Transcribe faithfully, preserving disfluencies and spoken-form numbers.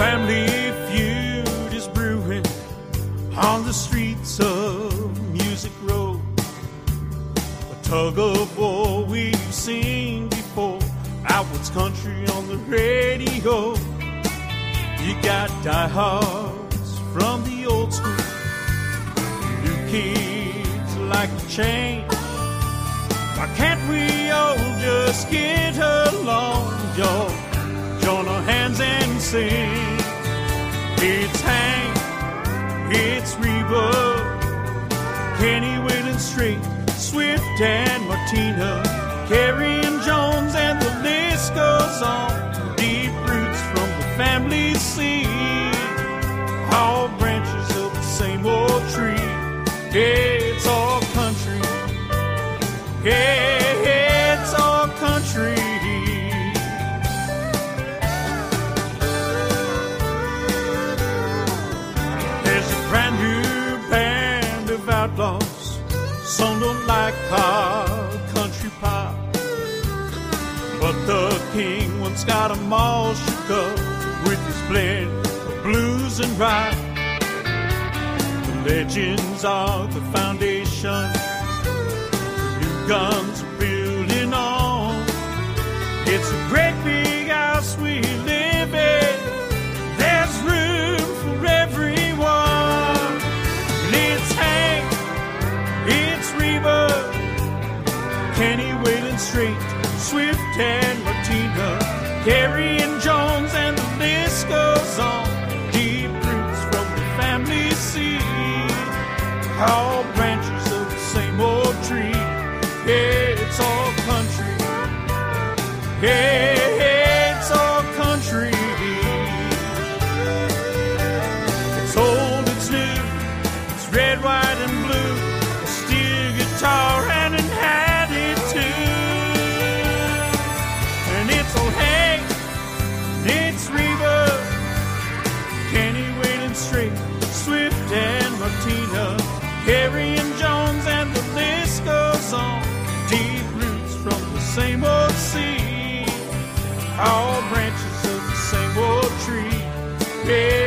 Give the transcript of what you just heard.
family feud is brewing on the streets of Music Row. A tug of war we've seen before, Outward's Country on the radio. You got diehards from the old school, new kids like to change. Why can't we all just get along, y'all? Join our hands and sing. It's Hank, it's Reba, Kenny, Waylon Strait, Swift and Martina, Carrie and Jones, and the list goes on. Deep roots from the family seed, all branches of the same old tree. Yeah, it's all country. Yeah, it's all country. There's a brand new band of outlaws. Some don't like hard country pop, but the king once got 'em all shook up with his blend of blues and rock. The legends are the foundation guns are building on. It's a great big house we live in. There's room for everyone. And it's Hank, it's Reba, Kenny, Waylon Strait, Swift and Martina, Carrie and Jones, and the list goes on. Deep roots from the family seed, all branches of the same old tree. Yeah, it's all country. Yeah, it's all country. It's old, it's new, it's red, white, and blue. A steel guitar and an attitude. And it's old Hank, it's Reba, Kenny, Waylon Strait, Swift and Martina, Carrie and Jones, and the list goes on. Deep roots from the same old seed, all branches of the same old tree. Yeah.